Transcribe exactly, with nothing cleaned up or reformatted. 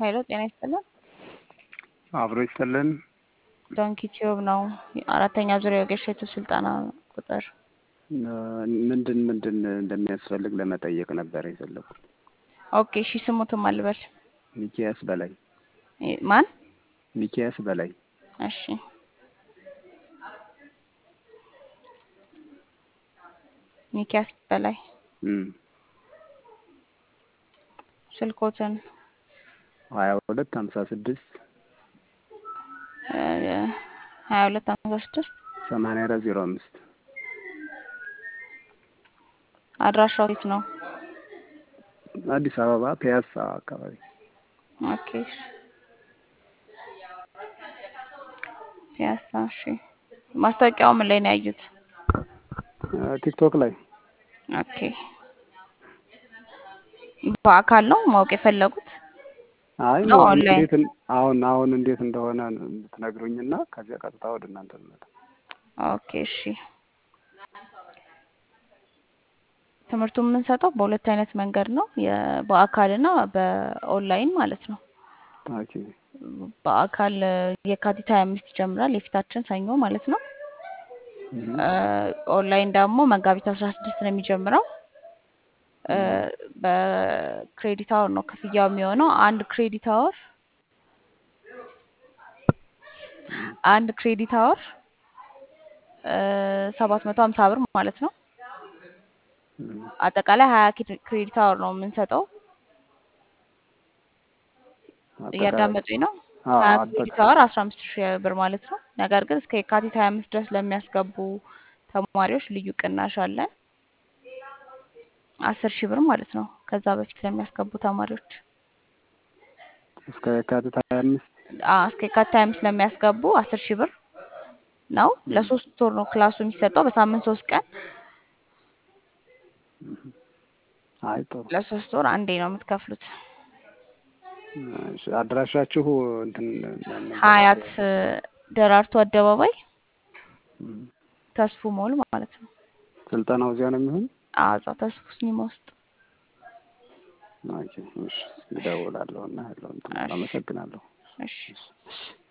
ሄሎ ጤና ይስጥልን። አብሮ ይስጥልን። ዶንኪ ቲዩብ ነው። አራተኛ ዙሪያ የወጌሻቱ ስልጠና ቁጥር ምንድን ምንድን እንደሚያስፈልግ ለመጠየቅ ነበር የፈለኩት። ኦኬ እሺ፣ ስሙትም አልበል። ሚኪያስ በላይ። ማን? ሚኪያስ በላይ። እሺ ሚኪያስ በላይ። እም ስልኮትን ሀያ ሁለት ሀምሳ ስድስት ሀያ ሁለት ሀምሳ ስድስት ሰማንያ አራት ዜሮ አምስት አድራሻው የት ነው? አዲስ አበባ ፒያሳ አካባቢ። ኦኬ ፒያሳ። እሺ ማስታወቂያው ምን ላይ ነው ያዩት? ቲክቶክ ላይ። ኦኬ በአካል ነው ማወቅ የፈለጉት? አይ ነው እንዴት አሁን አሁን እንዴት እንደሆነ ብትነግሩኝና ከዚያ ቀጥታ ወደ እናንተ ልመጣ። ኦኬ እሺ። ትምህርቱን የምንሰጠው በሁለት አይነት መንገድ ነው፣ በአካልና በኦንላይን ማለት ነው። ኦኬ በአካል የካቲት ሃያ አምስት ይጀምራል፣ የፊታችን ሰኞ ማለት ነው። ኦንላይን ደግሞ መጋቢት አስራ ስድስት ነው የሚጀምረው። በክሬዲት አወር ነው ክፍያው የሚሆነው። አንድ ክሬዲት አወር አንድ ክሬዲት አወር ሰባት መቶ ሀምሳ ብር ማለት ነው። አጠቃላይ ሀያ ክሬዲት አወር ነው የምንሰጠው። እያዳመጡኝ ነው? ሀያ ክሬዲት አወር አስራ አምስት ሺህ ብር ማለት ነው። ነገር ግን እስከ የካቲት ሃያ አምስት ድረስ ለሚያስገቡ ተማሪዎች ልዩ ቅናሽ አለ፣ አስር ሺህ ብር ማለት ነው። ከዛ በፊት ለሚያስገቡ ተማሪዎች እስከ የካቲት ሃያ አምስት አዎ እስከ የካቲት ሃያ አምስት ለሚያስገቡ አስር ሺህ ብር ነው። ለሶስት ወር ነው ክላሱ የሚሰጠው፣ በሳምንት ሶስት ቀን። አይ ጥሩ። ለሶስት ወር አንዴ ነው የምትከፍሉት። እሺ አድራሻችሁ እንትን ሀያት ደራርቱ አደባባይ ተስፉ ሞል ማለት ነው። ስልጠናው እዚያ ነው የሚሆን? አዎ እዛው ተስፉ ሲኒማ ውስጥ። ኦኬ እሺ እደውላለሁ እና ያለውን አመሰግናለሁ። እሺ